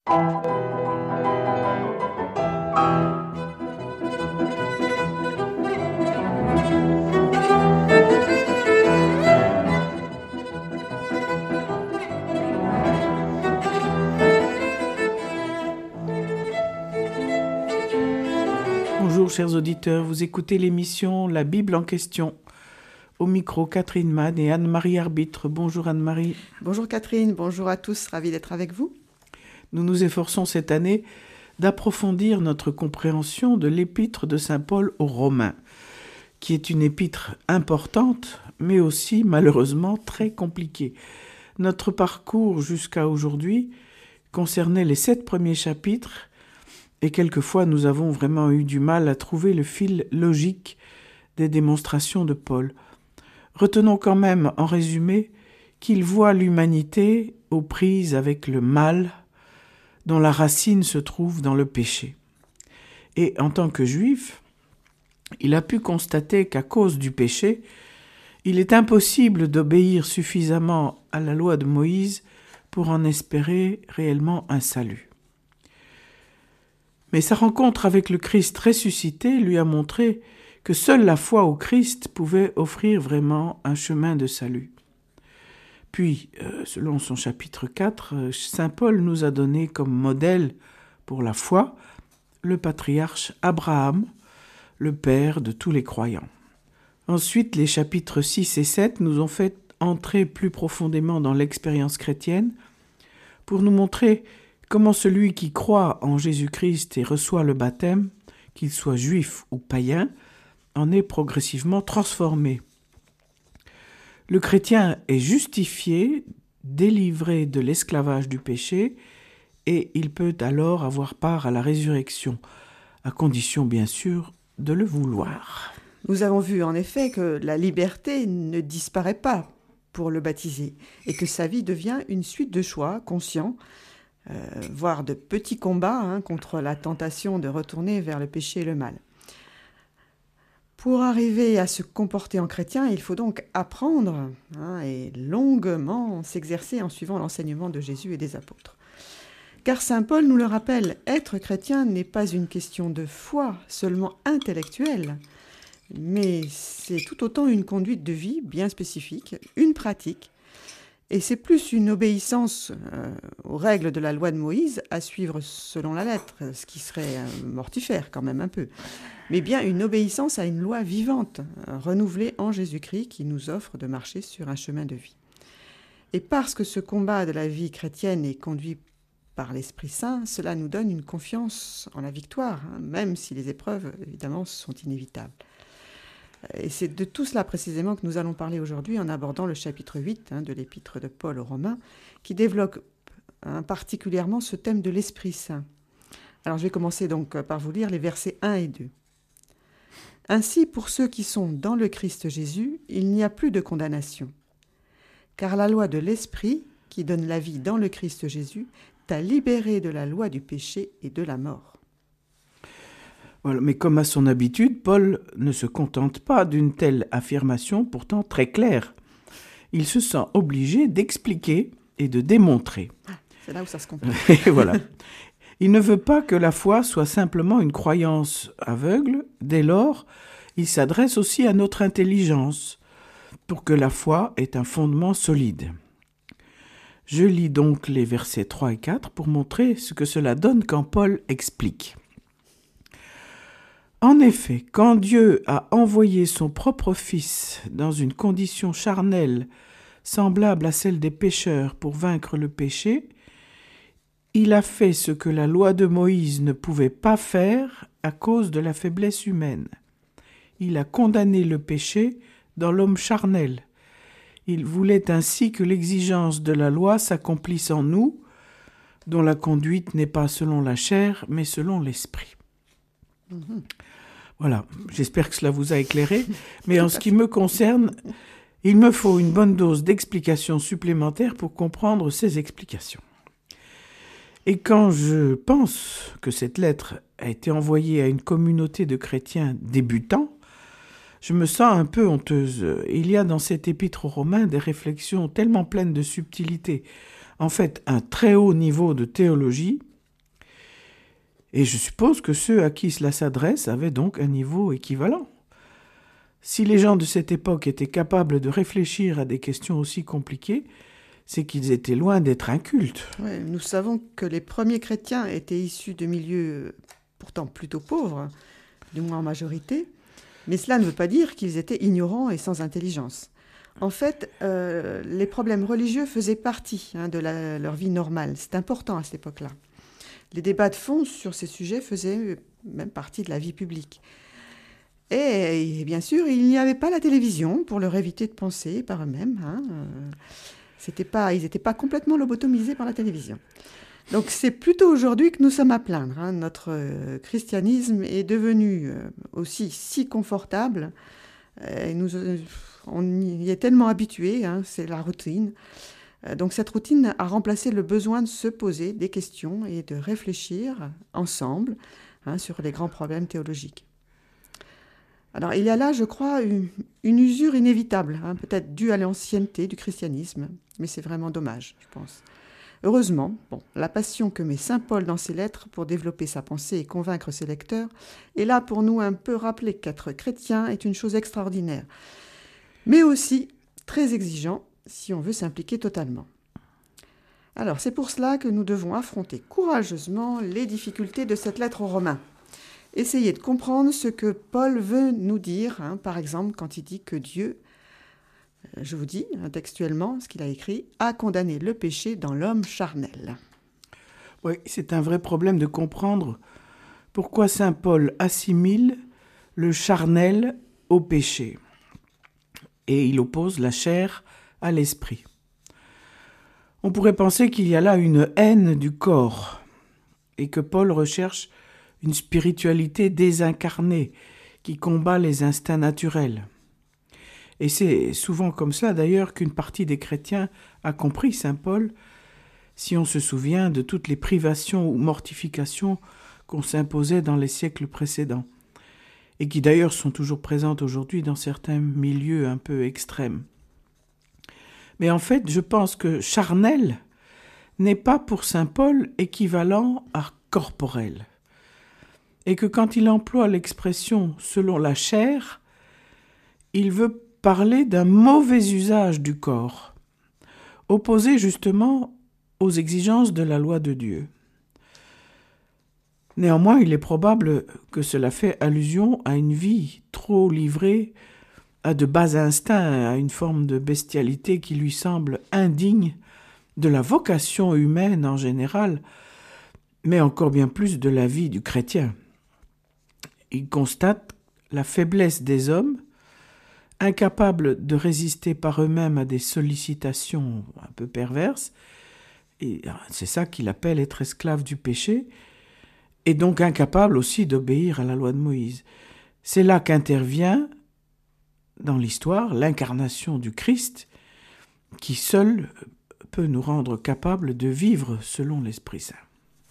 Bonjour chers auditeurs, vous écoutez l'émission La Bible en question. Au micro, Catherine Mann et Anne-Marie Arbitre. Bonjour Anne-Marie. Bonjour Catherine, bonjour à tous, ravi d'être avec vous. Nous nous efforçons cette année d'approfondir notre compréhension de l'épître de Saint Paul aux Romains, qui est une épître importante, mais aussi malheureusement très compliquée. Notre parcours jusqu'à aujourd'hui concernait les 7 premiers chapitres, et quelquefois nous avons vraiment eu du mal à trouver le fil logique des démonstrations de Paul. Retenons quand même, en résumé, qu'il voit l'humanité aux prises avec le mal, dont la racine se trouve dans le péché. Et en tant que juif, il a pu constater qu'à cause du péché, il est impossible d'obéir suffisamment à la loi de Moïse pour en espérer réellement un salut. Mais sa rencontre avec le Christ ressuscité lui a montré que seule la foi au Christ pouvait offrir vraiment un chemin de salut. Puis, selon son chapitre 4, saint Paul nous a donné comme modèle pour la foi le patriarche Abraham, le père de tous les croyants. Ensuite, les chapitres 6 et 7 nous ont fait entrer plus profondément dans l'expérience chrétienne pour nous montrer comment celui qui croit en Jésus-Christ et reçoit le baptême, qu'il soit juif ou païen, en est progressivement transformé. Le chrétien est justifié, délivré de l'esclavage du péché, et il peut alors avoir part à la résurrection, à condition bien sûr de le vouloir. Nous avons vu en effet que la liberté ne disparaît pas pour le baptisé, et que sa vie devient une suite de choix conscients, voire de petits combats contre la tentation de retourner vers le péché et le mal. Pour arriver à se comporter en chrétien, il faut donc apprendre et longuement s'exercer en suivant l'enseignement de Jésus et des apôtres. Car saint Paul nous le rappelle, être chrétien n'est pas une question de foi seulement intellectuelle, mais c'est tout autant une conduite de vie bien spécifique, une pratique, et c'est plus une obéissance aux règles de la loi de Moïse à suivre selon la lettre, ce qui serait mortifère quand même un peu, mais bien une obéissance à une loi vivante, renouvelée en Jésus-Christ qui nous offre de marcher sur un chemin de vie. Et parce que ce combat de la vie chrétienne est conduit par l'Esprit Saint, cela nous donne une confiance en la victoire, même si les épreuves, évidemment, sont inévitables. Et c'est de tout cela précisément que nous allons parler aujourd'hui en abordant le chapitre 8 de l'épître de Paul aux Romains, qui développe particulièrement ce thème de l'Esprit Saint. Alors je vais commencer donc par vous lire les versets 1 et 2. « Ainsi, pour ceux qui sont dans le Christ Jésus, il n'y a plus de condamnation. Car la loi de l'Esprit, qui donne la vie dans le Christ Jésus, t'a libéré de la loi du péché et de la mort. » Voilà, mais comme à son habitude, Paul ne se contente pas d'une telle affirmation pourtant très claire. Il se sent obligé d'expliquer et de démontrer. C'est là où ça se complique. Et voilà. Il ne veut pas que la foi soit simplement une croyance aveugle. Dès lors, il s'adresse aussi à notre intelligence pour que la foi ait un fondement solide. Je lis donc les versets 3 et 4 pour montrer ce que cela donne quand Paul explique. En effet, quand Dieu a envoyé son propre Fils dans une condition charnelle semblable à celle des pécheurs pour vaincre le péché, il a fait ce que la loi de Moïse ne pouvait pas faire à cause de la faiblesse humaine. Il a condamné le péché dans l'homme charnel. Il voulait ainsi que l'exigence de la loi s'accomplisse en nous, dont la conduite n'est pas selon la chair, mais selon l'esprit. Voilà, j'espère que cela vous a éclairé, mais en ce qui me concerne, il me faut une bonne dose d'explications supplémentaires pour comprendre ces explications. Et quand je pense que cette lettre a été envoyée à une communauté de chrétiens débutants, je me sens un peu honteuse. Il y a dans cette épître aux Romains des réflexions tellement pleines de subtilité, en fait un très haut niveau de théologie, Et je suppose que ceux à qui cela s'adresse avaient donc un niveau équivalent. Si les gens de cette époque étaient capables de réfléchir à des questions aussi compliquées, c'est qu'ils étaient loin d'être incultes. Ouais, nous savons que les premiers chrétiens étaient issus de milieux pourtant plutôt pauvres, du moins en majorité, mais cela ne veut pas dire qu'ils étaient ignorants et sans intelligence. En fait, les problèmes religieux faisaient partie de leur vie normale. C'est important à cette époque-là. Les débats de fond sur ces sujets faisaient même partie de la vie publique. Et bien sûr, il n'y avait pas la télévision pour leur éviter de penser par eux-mêmes. Ils n'étaient pas complètement lobotomisés par la télévision. Donc c'est plutôt aujourd'hui que nous sommes à plaindre. Notre christianisme est devenu aussi si confortable. Et on y est tellement habitué, c'est la routine. Donc cette routine a remplacé le besoin de se poser des questions et de réfléchir ensemble sur les grands problèmes théologiques. Alors il y a là, je crois, une usure inévitable, peut-être due à l'ancienneté du christianisme, mais c'est vraiment dommage, je pense. Heureusement, la passion que met saint Paul dans ses lettres pour développer sa pensée et convaincre ses lecteurs est là pour nous un peu rappeler qu'être chrétien est une chose extraordinaire, mais aussi très exigeant si on veut s'impliquer totalement. Alors c'est pour cela que nous devons affronter courageusement les difficultés de cette lettre aux Romains. Essayer de comprendre ce que Paul veut nous dire, par exemple quand il dit que Dieu, je vous dis textuellement ce qu'il a écrit, a condamné le péché dans l'homme charnel. Oui, c'est un vrai problème de comprendre pourquoi saint Paul assimile le charnel au péché. Et il oppose la chair à l'esprit. On pourrait penser qu'il y a là une haine du corps et que Paul recherche une spiritualité désincarnée qui combat les instincts naturels. Et c'est souvent comme cela d'ailleurs qu'une partie des chrétiens a compris saint Paul, si on se souvient de toutes les privations ou mortifications qu'on s'imposait dans les siècles précédents, et qui d'ailleurs sont toujours présentes aujourd'hui dans certains milieux un peu extrêmes. Mais en fait, je pense que charnel n'est pas pour saint Paul équivalent à corporel, et que quand il emploie l'expression « selon la chair », il veut parler d'un mauvais usage du corps, opposé justement aux exigences de la loi de Dieu. Néanmoins, il est probable que cela fait allusion à une vie trop livrée à de bas instincts, à une forme de bestialité qui lui semble indigne de la vocation humaine en général, mais encore bien plus de la vie du chrétien. Il constate la faiblesse des hommes, incapables de résister par eux-mêmes à des sollicitations un peu perverses, et c'est ça qu'il appelle être esclave du péché, et donc incapables aussi d'obéir à la loi de Moïse. C'est là qu'intervient dans l'histoire l'incarnation du Christ, qui seul peut nous rendre capables de vivre selon l'Esprit Saint.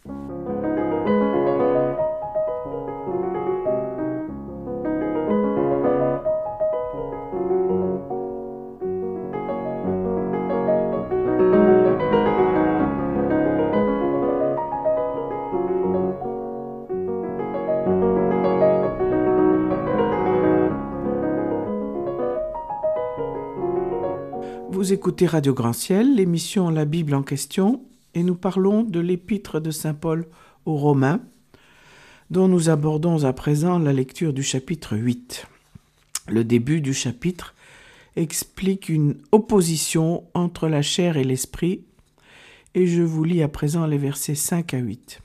Vous écoutez Radio Grand Ciel, l'émission La Bible en question, et nous parlons de l'épître de saint Paul aux Romains, dont nous abordons à présent la lecture du chapitre 8. Le début du chapitre explique une opposition entre la chair et l'esprit, et je vous lis à présent les versets 5 à 8.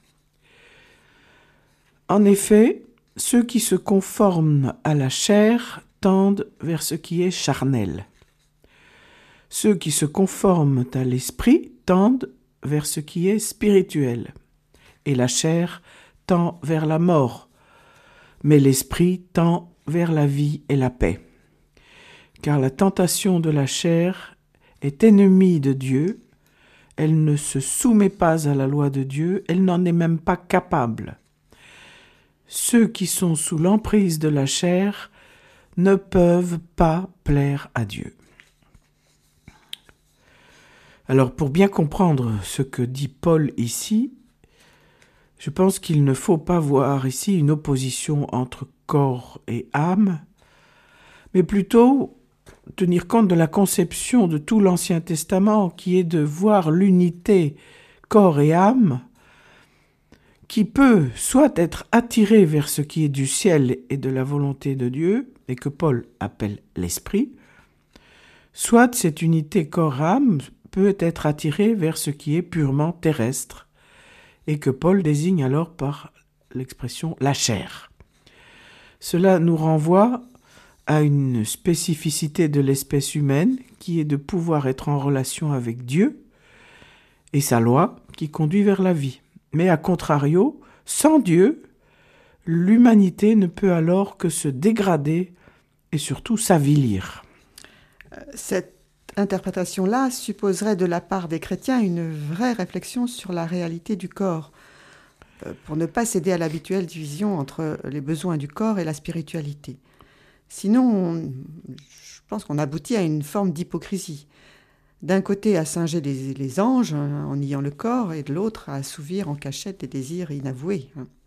En effet, ceux qui se conforment à la chair tendent vers ce qui est charnel. Ceux qui se conforment à l'esprit tendent vers ce qui est spirituel, et la chair tend vers la mort, mais l'esprit tend vers la vie et la paix. Car la tentation de la chair est ennemie de Dieu, elle ne se soumet pas à la loi de Dieu, elle n'en est même pas capable. Ceux qui sont sous l'emprise de la chair ne peuvent pas plaire à Dieu. Alors, pour bien comprendre ce que dit Paul ici, Je pense qu'il ne faut pas voir ici une opposition entre corps et âme, mais plutôt tenir compte de la conception de tout l'Ancien Testament, qui est de voir l'unité corps et âme, qui peut soit être attirée vers ce qui est du ciel et de la volonté de Dieu, et que Paul appelle l'esprit, soit cette unité corps-âme peut être attirée vers ce qui est purement terrestre, et que Paul désigne alors par l'expression la chair. Cela nous renvoie à une spécificité de l'espèce humaine qui est de pouvoir être en relation avec Dieu et sa loi qui conduit vers la vie. Mais à contrario, sans Dieu, l'humanité ne peut alors que se dégrader et surtout s'avilir. Cette interprétation-là supposerait de la part des chrétiens une vraie réflexion sur la réalité du corps, pour ne pas céder à l'habituelle division entre les besoins du corps et la spiritualité. Sinon, je pense qu'on aboutit à une forme d'hypocrisie. D'un côté, à singer les anges en niant le corps, et de l'autre, à assouvir en cachette des désirs inavoués.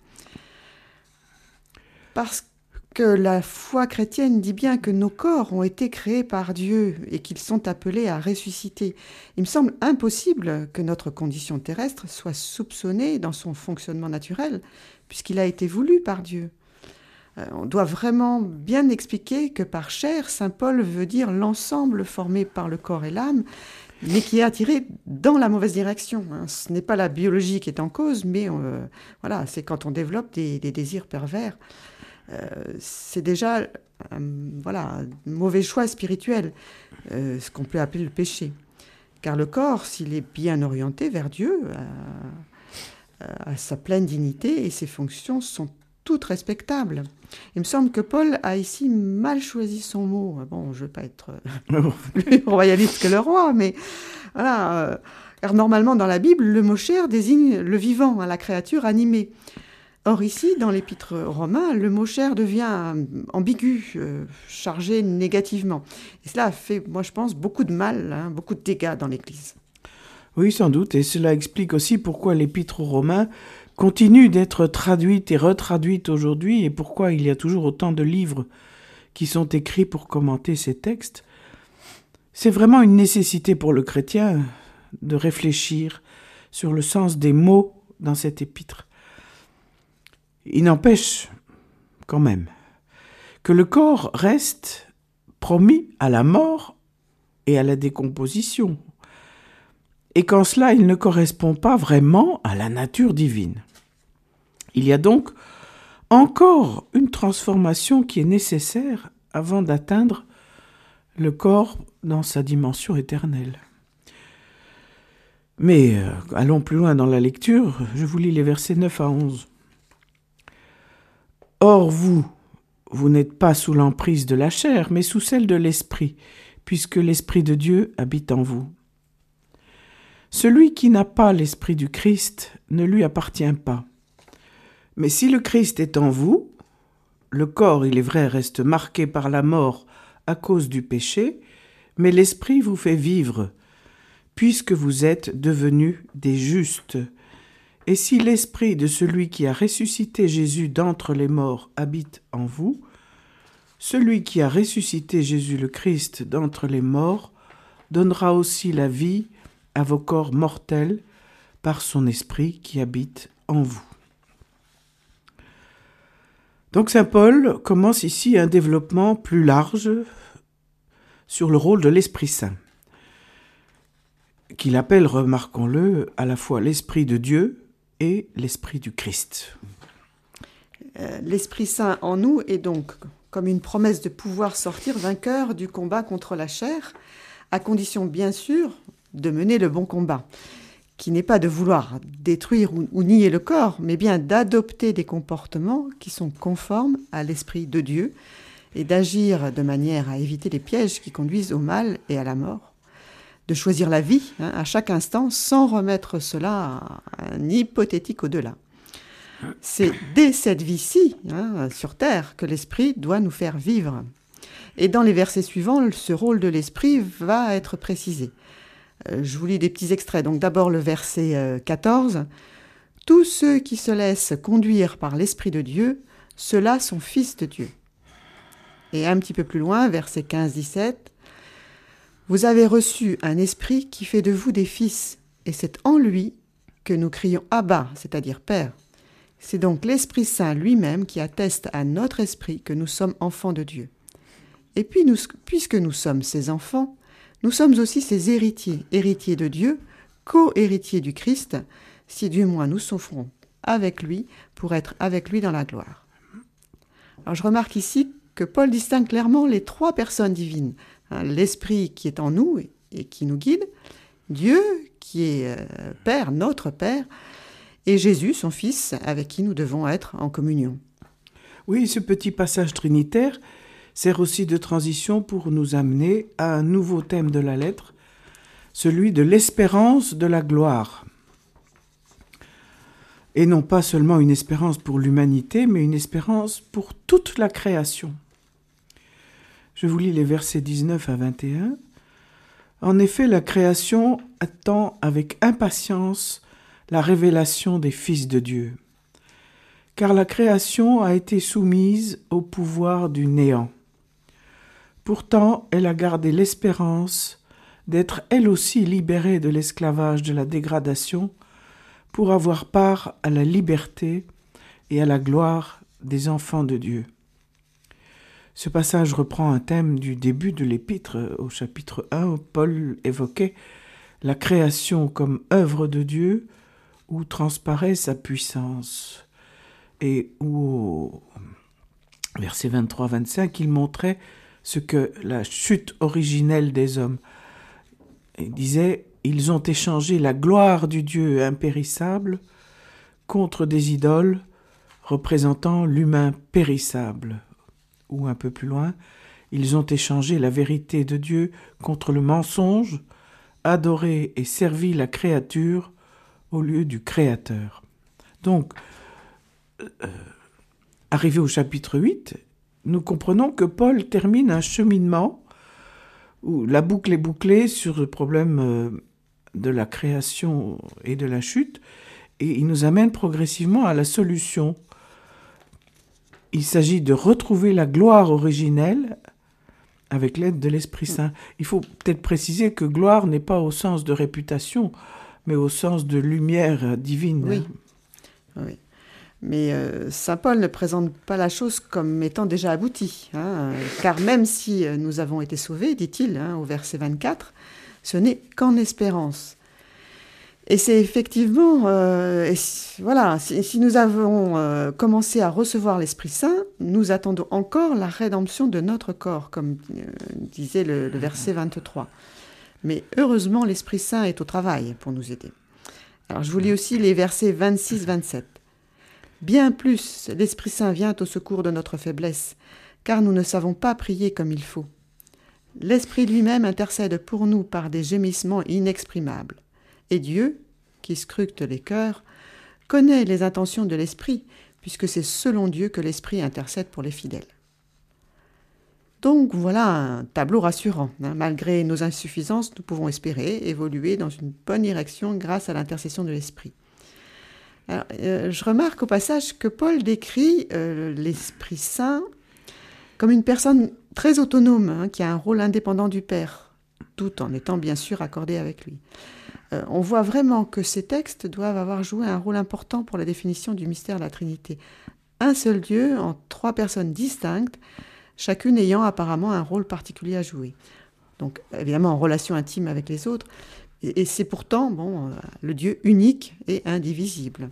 Parce que la foi chrétienne dit bien que nos corps ont été créés par Dieu et qu'ils sont appelés à ressusciter. Il me semble impossible que notre condition terrestre soit soupçonnée dans son fonctionnement naturel, puisqu'il a été voulu par Dieu. On doit vraiment bien expliquer que par chair, saint Paul veut dire l'ensemble formé par le corps et l'âme, mais qui est attiré dans la mauvaise direction. Ce n'est pas la biologie qui est en cause, mais voilà, c'est quand on développe des désirs pervers. C'est déjà un mauvais choix spirituel, ce qu'on peut appeler le péché. Car le corps, s'il est bien orienté vers Dieu, a sa pleine dignité et ses fonctions sont toutes respectables. Il me semble que Paul a ici mal choisi son mot. Bon, je ne veux pas être plus royaliste que le roi, mais voilà. Car normalement, dans la Bible, le mot chair désigne le vivant, la créature animée. Or ici, dans l'épître aux Romains, le mot chair devient ambigu, chargé négativement. Et cela fait, moi je pense, beaucoup de mal, beaucoup de dégâts dans l'Église. Oui, sans doute, et cela explique aussi pourquoi l'épître aux Romains continue d'être traduite et retraduite aujourd'hui, et pourquoi il y a toujours autant de livres qui sont écrits pour commenter ces textes. C'est vraiment une nécessité pour le chrétien de réfléchir sur le sens des mots dans cet épître. Il n'empêche, quand même, que le corps reste promis à la mort et à la décomposition, et qu'en cela, il ne correspond pas vraiment à la nature divine. Il y a donc encore une transformation qui est nécessaire avant d'atteindre le corps dans sa dimension éternelle. Mais allons plus loin dans la lecture, je vous lis les versets 9 à 11. « Or vous n'êtes pas sous l'emprise de la chair, mais sous celle de l'esprit, puisque l'Esprit de Dieu habite en vous. Celui qui n'a pas l'Esprit du Christ ne lui appartient pas. Mais si le Christ est en vous, le corps, il est vrai, reste marqué par la mort à cause du péché, mais l'Esprit vous fait vivre, puisque vous êtes devenus des justes. Et si l'Esprit de celui qui a ressuscité Jésus d'entre les morts habite en vous, celui qui a ressuscité Jésus le Christ d'entre les morts donnera aussi la vie à vos corps mortels par son Esprit qui habite en vous. » Donc saint Paul commence ici un développement plus large sur le rôle de l'Esprit Saint, qu'il appelle, remarquons-le, à la fois l'Esprit de Dieu et l'Esprit du Christ. L'Esprit Saint en nous est donc comme une promesse de pouvoir sortir vainqueur du combat contre la chair, à condition bien sûr de mener le bon combat, qui n'est pas de vouloir détruire ou nier le corps, mais bien d'adopter des comportements qui sont conformes à l'Esprit de Dieu et d'agir de manière à éviter les pièges qui conduisent au mal et à la mort, de choisir la vie à chaque instant sans remettre cela à un hypothétique au-delà. C'est dès cette vie-ci, sur terre, que l'Esprit doit nous faire vivre. Et dans les versets suivants, ce rôle de l'Esprit va être précisé. Je vous lis des petits extraits. Donc d'abord le verset 14. Tous ceux qui se laissent conduire par l'Esprit de Dieu, ceux-là sont fils de Dieu. Et un petit peu plus loin, versets 15-17, « Vous avez reçu un esprit qui fait de vous des fils, et c'est en lui que nous crions « Abba », c'est-à-dire « Père ». C'est donc l'Esprit Saint lui-même qui atteste à notre esprit que nous sommes enfants de Dieu. Et puis, puisque nous sommes ses enfants, nous sommes aussi ses héritiers, héritiers de Dieu, co-héritiers du Christ, si du moins nous souffrons avec lui pour être avec lui dans la gloire. Alors je remarque ici que Paul distingue clairement les trois personnes divines. L'Esprit qui est en nous et qui nous guide, Dieu qui est Père, notre Père, et Jésus, son Fils, avec qui nous devons être en communion. Oui, ce petit passage trinitaire sert aussi de transition pour nous amener à un nouveau thème de la lettre, celui de l'espérance de la gloire. Et non pas seulement une espérance pour l'humanité, mais une espérance pour toute la création. Je vous lis les versets 19 à 21. En effet, la création attend avec impatience la révélation des fils de Dieu. Car la création a été soumise au pouvoir du néant. Pourtant, elle a gardé l'espérance d'être elle aussi libérée de l'esclavage de la dégradation pour avoir part à la liberté et à la gloire des enfants de Dieu. Ce passage reprend un thème du début de l'épître. Au chapitre 1, où Paul évoquait la création comme œuvre de Dieu où transparaît sa puissance. Et où, au verset 23-25, il montrait ce que la chute originelle des hommes. Il disait « Ils ont échangé la gloire du Dieu impérissable contre des idoles représentant l'humain périssable. » Ou un peu plus loin, ils ont échangé la vérité de Dieu contre le mensonge, adoré et servi la créature au lieu du Créateur. Donc, arrivé au chapitre 8, nous comprenons que Paul termine un cheminement où la boucle est bouclée sur le problème de la création et de la chute, et il nous amène progressivement à la solution. Il s'agit de retrouver la gloire originelle avec l'aide de l'Esprit Saint. Il faut peut-être préciser que gloire n'est pas au sens de réputation, mais au sens de lumière divine. Oui, oui. Mais saint Paul ne présente pas la chose comme étant déjà aboutie, car même si nous avons été sauvés, dit-il au verset 24, ce n'est qu'en espérance. Et c'est effectivement, si nous avons commencé à recevoir l'Esprit Saint, nous attendons encore la rédemption de notre corps, comme disait le verset 23. Mais heureusement, l'Esprit Saint est au travail pour nous aider. Alors je vous lis aussi les versets 26-27. Bien plus, l'Esprit Saint vient au secours de notre faiblesse, car nous ne savons pas prier comme il faut. L'Esprit lui-même intercède pour nous par des gémissements inexprimables. Et Dieu, qui scrute les cœurs, connaît les intentions de l'Esprit, puisque c'est selon Dieu que l'Esprit intercède pour les fidèles. Donc voilà un tableau rassurant. Malgré nos insuffisances, nous pouvons espérer évoluer dans une bonne direction grâce à l'intercession de l'Esprit. Alors, je remarque au passage que Paul décrit l'Esprit Saint comme une personne très autonome, qui a un rôle indépendant du Père, tout en étant bien sûr accordé avec lui. On voit vraiment que ces textes doivent avoir joué un rôle important pour la définition du mystère de la Trinité. Un seul Dieu en trois personnes distinctes, chacune ayant apparemment un rôle particulier à jouer. Donc évidemment en relation intime avec les autres, et c'est pourtant le Dieu unique et indivisible.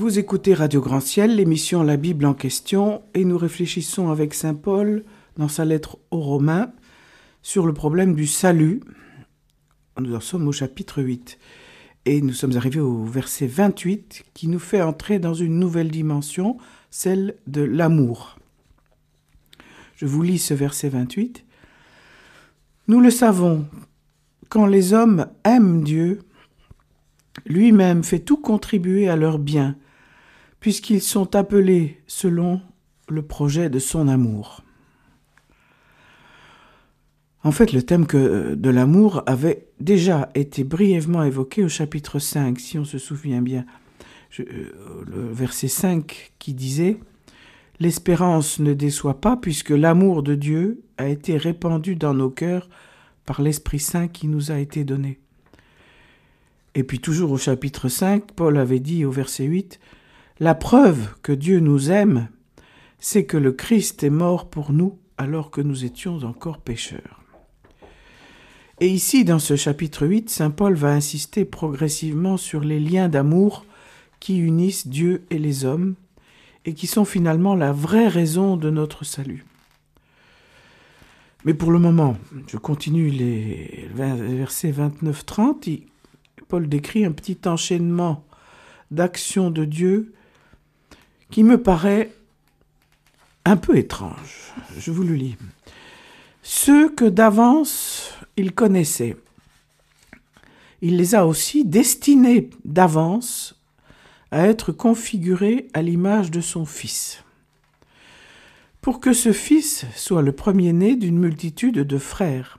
Vous écoutez Radio Grand Ciel, l'émission La Bible en question, et nous réfléchissons avec saint Paul, dans sa lettre aux Romains, sur le problème du salut. Nous en sommes au chapitre 8, et nous sommes arrivés au verset 28, qui nous fait entrer dans une nouvelle dimension, celle de l'amour. Je vous lis ce verset 28. « Nous le savons, quand les hommes aiment Dieu, lui-même fait tout contribuer à leur bien, puisqu'ils sont appelés selon le projet de son amour. » En fait, le thème de l'amour avait déjà été brièvement évoqué au chapitre 5, si on se souvient bien. Le verset 5 qui disait « L'espérance ne déçoit pas, puisque l'amour de Dieu a été répandu dans nos cœurs par l'Esprit Saint qui nous a été donné. » Et puis toujours au chapitre 5, Paul avait dit au verset 8 « La preuve que Dieu nous aime, c'est que le Christ est mort pour nous alors que nous étions encore pécheurs. » Et ici, dans ce chapitre 8, saint Paul va insister progressivement sur les liens d'amour qui unissent Dieu et les hommes et qui sont finalement la vraie raison de notre salut. Mais pour le moment, je continue les versets 29-30, Paul décrit un petit enchaînement d'actions de Dieu qui me paraît un peu étrange. Je vous le lis. Ceux que d'avance il connaissait, il les a aussi destinés d'avance à être configurés à l'image de son Fils, pour que ce Fils soit le premier-né d'une multitude de frères.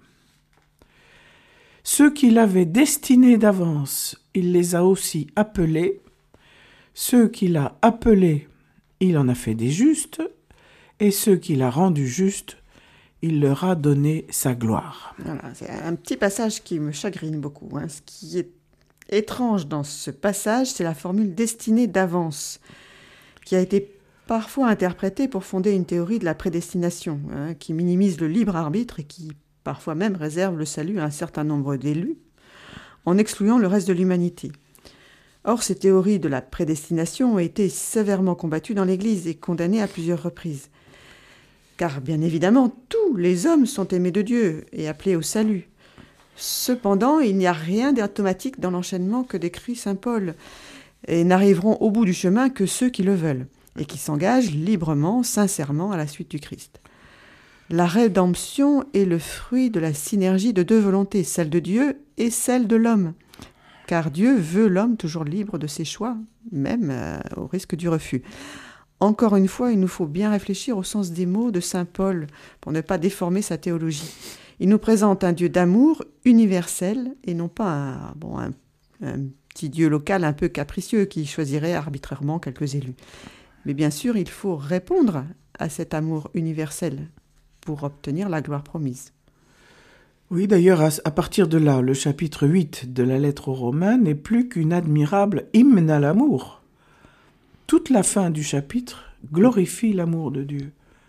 Ceux qu'il avait destinés d'avance, il les a aussi appelés. Ceux qu'il a appelés, il en a fait des justes. Et ceux qu'il a rendus justes, il leur a donné sa gloire. Voilà, c'est un petit passage qui me chagrine beaucoup. Ce qui est étrange dans ce passage, c'est la formule « destinée d'avance » qui a été parfois interprétée pour fonder une théorie de la prédestination, qui minimise le libre arbitre et qui parfois même réserve le salut à un certain nombre d'élus, en excluant le reste de l'humanité. Or, ces théories de la prédestination ont été sévèrement combattues dans l'Église et condamnées à plusieurs reprises. Car, bien évidemment, tous les hommes sont aimés de Dieu et appelés au salut. Cependant, il n'y a rien d'automatique dans l'enchaînement que décrit saint Paul, et n'arriveront au bout du chemin que ceux qui le veulent, et qui s'engagent librement, sincèrement à la suite du Christ. La rédemption est le fruit de la synergie de deux volontés, celle de Dieu et celle de l'homme. Car Dieu veut l'homme toujours libre de ses choix, même au risque du refus. Encore une fois, il nous faut bien réfléchir au sens des mots de saint Paul pour ne pas déformer sa théologie. Il nous présente un Dieu d'amour universel et non pas un petit Dieu local un peu capricieux qui choisirait arbitrairement quelques élus. Mais bien sûr, il faut répondre à cet amour universel pour obtenir la gloire promise. Oui, d'ailleurs, à partir de là, le chapitre 8 de la lettre aux Romains n'est plus qu'une admirable hymne à l'amour. Toute la fin du chapitre glorifie l'amour de Dieu.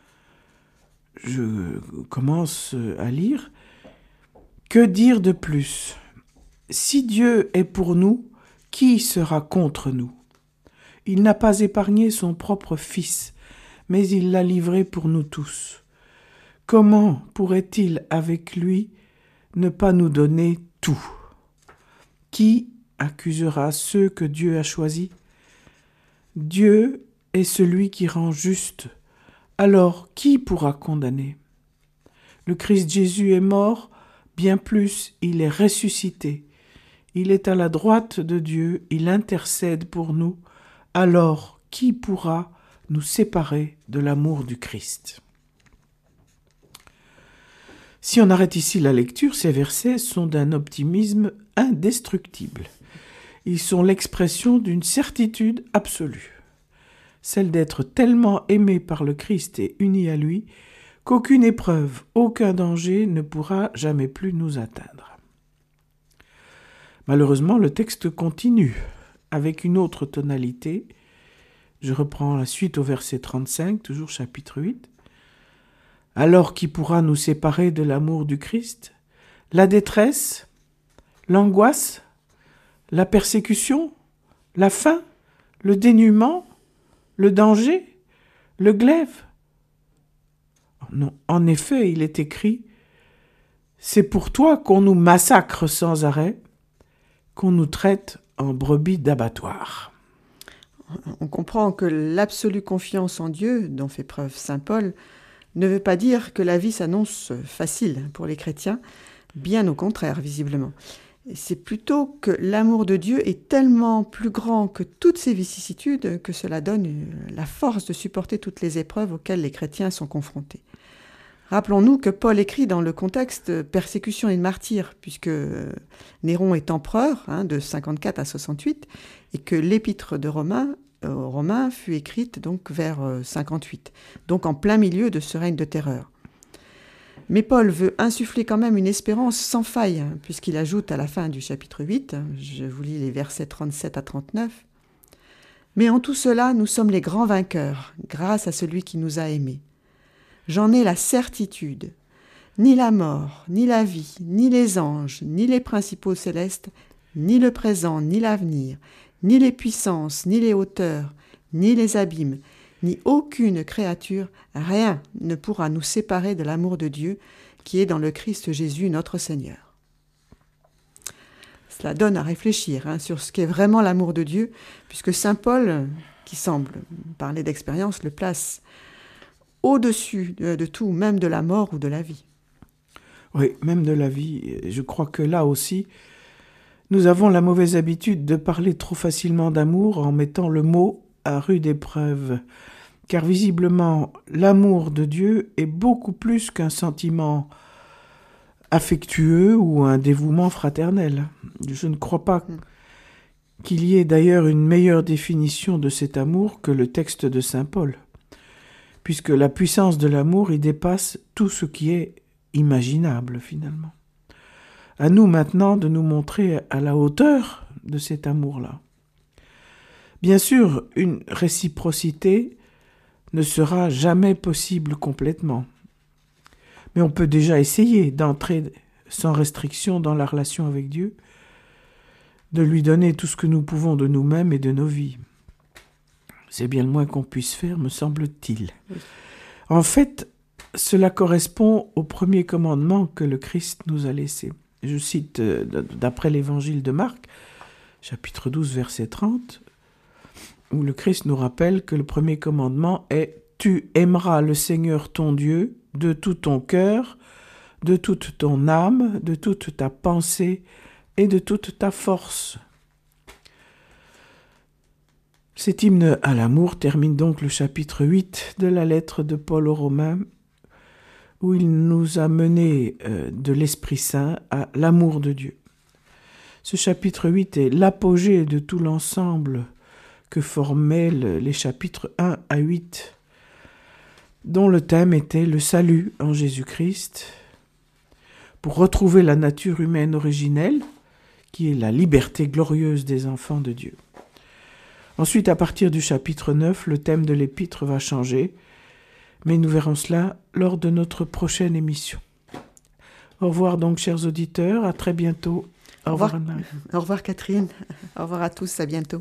Je commence à lire. Que dire de plus ? Si Dieu est pour nous, qui sera contre nous ? Il n'a pas épargné son propre Fils, mais il l'a livré pour nous tous. Comment pourrait-il avec lui ne pas nous donner tout ? Qui accusera ceux que Dieu a choisis ? Dieu est celui qui rend juste. Alors, qui pourra condamner ? Le Christ Jésus est mort, bien plus, il est ressuscité. Il est à la droite de Dieu, il intercède pour nous. Alors, qui pourra nous séparer de l'amour du Christ ? Si on arrête ici la lecture, ces versets sont d'un optimisme indestructible. Ils sont l'expression d'une certitude absolue, celle d'être tellement aimé par le Christ et uni à lui qu'aucune épreuve, aucun danger ne pourra jamais plus nous atteindre. Malheureusement, le texte continue avec une autre tonalité. Je reprends la suite au verset 35, toujours chapitre 8. « Alors qui pourra nous séparer de l'amour du Christ ? La détresse ? L'angoisse ? La persécution ? La faim ? le dénuement, le danger, le glaive. Non, en effet, il est écrit « C'est pour toi qu'on nous massacre sans arrêt, qu'on nous traite en brebis d'abattoir. » On comprend que l'absolue confiance en Dieu, dont fait preuve saint Paul, ne veut pas dire que la vie s'annonce facile pour les chrétiens, bien au contraire, visiblement. C'est plutôt que l'amour de Dieu est tellement plus grand que toutes ces vicissitudes que cela donne la force de supporter toutes les épreuves auxquelles les chrétiens sont confrontés. Rappelons-nous que Paul écrit dans le contexte persécution et de martyrs, puisque Néron est empereur de 54 à 68, et que l'épître aux Romains fut écrite donc vers 58, donc en plein milieu de ce règne de terreur. Mais Paul veut insuffler quand même une espérance sans faille, puisqu'il ajoute à la fin du chapitre 8, je vous lis les versets 37 à 39, « Mais en tout cela, nous sommes les grands vainqueurs, grâce à celui qui nous a aimés. J'en ai la certitude. Ni la mort, ni la vie, ni les anges, ni les principaux célestes, ni le présent, ni l'avenir, ni les puissances, ni les hauteurs, ni les abîmes, ni aucune créature, rien ne pourra nous séparer de l'amour de Dieu qui est dans le Christ Jésus notre Seigneur. » Cela donne à réfléchir sur ce qu'est vraiment l'amour de Dieu, puisque saint Paul, qui semble parler d'expérience, le place au-dessus de tout, même de la mort ou de la vie. Oui, même de la vie. Je crois que là aussi, nous avons la mauvaise habitude de parler trop facilement d'amour en mettant le mot à rude épreuve. Car visiblement, l'amour de Dieu est beaucoup plus qu'un sentiment affectueux ou un dévouement fraternel. Je ne crois pas qu'il y ait d'ailleurs une meilleure définition de cet amour que le texte de saint Paul, puisque la puissance de l'amour y dépasse tout ce qui est imaginable finalement. À nous maintenant de nous montrer à la hauteur de cet amour-là. Bien sûr, une réciprocité ne sera jamais possible complètement. Mais on peut déjà essayer d'entrer sans restriction dans la relation avec Dieu, de lui donner tout ce que nous pouvons de nous-mêmes et de nos vies. C'est bien le moins qu'on puisse faire, me semble-t-il. En fait, cela correspond au premier commandement que le Christ nous a laissé. Je cite d'après l'évangile de Marc, chapitre 12, verset 30, où le Christ nous rappelle que le premier commandement est « Tu aimeras le Seigneur ton Dieu de tout ton cœur, de toute ton âme, de toute ta pensée et de toute ta force. » Cet hymne à l'amour termine donc le chapitre 8 de la lettre de Paul aux Romains, où il nous a menés de l'Esprit Saint à l'amour de Dieu. Ce chapitre 8 est l'apogée de tout l'ensemble que formaient les chapitres 1 à 8, dont le thème était le salut en Jésus-Christ, pour retrouver la nature humaine originelle, qui est la liberté glorieuse des enfants de Dieu. Ensuite, à partir du chapitre 9, le thème de l'épître va changer, mais nous verrons cela lors de notre prochaine émission. Au revoir donc, chers auditeurs, à très bientôt. Au revoir, Anna. Au revoir, Catherine. Au revoir à tous, à bientôt.